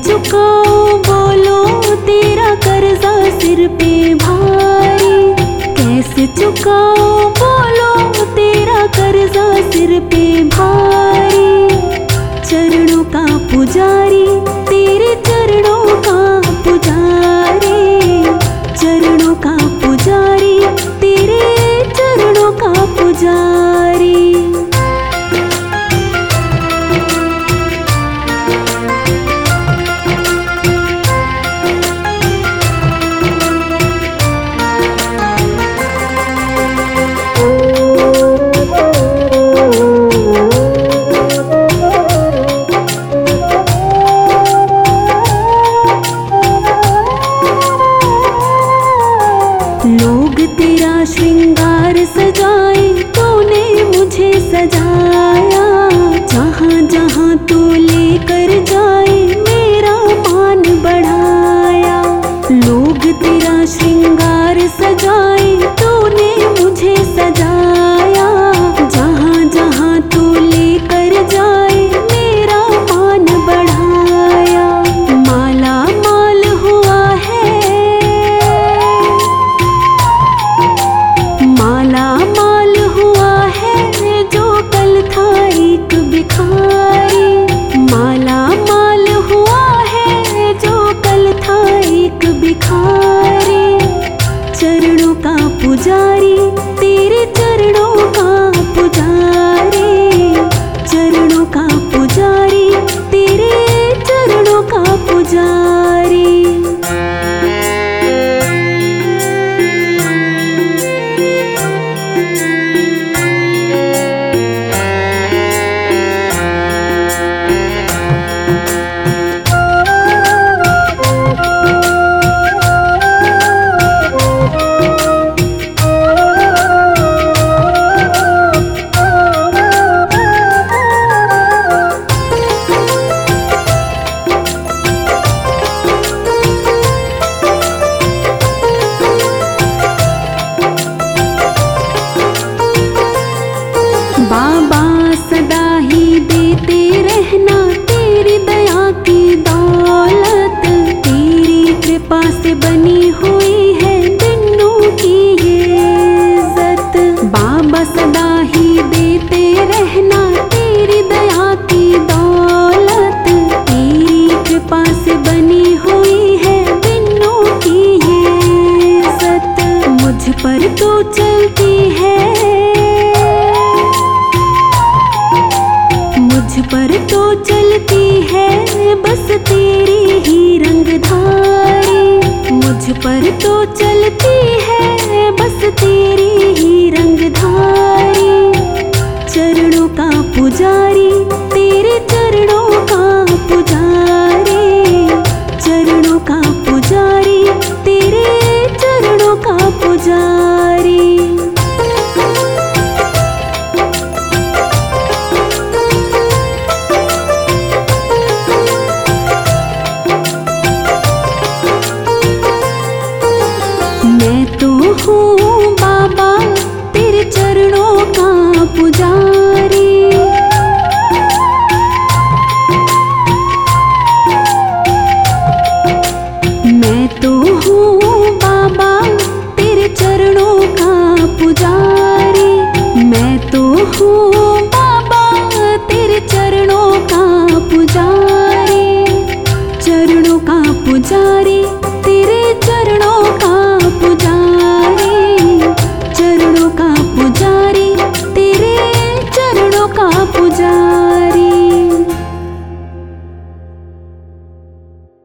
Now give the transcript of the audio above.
चुकाऊं बोलो तेरा कर्जा सिर पे भारी। कैसे चुकाऊं बोलो तेरा कर्जा सिर पे भारी। चरणों का पुजारी तेरे चरणों का पुजारी। चरणों का पुजारी तेरे चरणों का पुजारी। लोग तेरा श्रृंगार सजाए तूने मुझे सजाया। जहाँ जहाँ तू लेकर जाए मेरा मान बढ़ाया। लोग तेरा श्रृंगार सजाए तूने मुझे सजाया। जहाँ जहाँ तू लेकर जाए मेरा मान बढ़ाया। माला माल हुआ है, माला माल हुआ है जो कल था एक भिखारी। माला माल हुआ है जो कल था एक भिखारी। चरणों का पुजारी तेरे चरणों का पुजारी। चरणों का पुजारी तेरे चरणों का पुजारी। बाबा सदा ही देते रहना तेरी दया की दौलत। तेरी कृपा से बनी हुई है दिनों की ये इज्जत। बाबा सदा ही देते रहना तेरी दया की दौलत। तेरी कृपा से बनी हुई है दिनों की ये इज्जत। मुझ पर तो चलती है, मुझ पर तो चलती है बस तेरी ही रंगधारी। मुझ पर तो चलती है बस तेरी ही रंगधारी। चरणों का पुजारी तेरे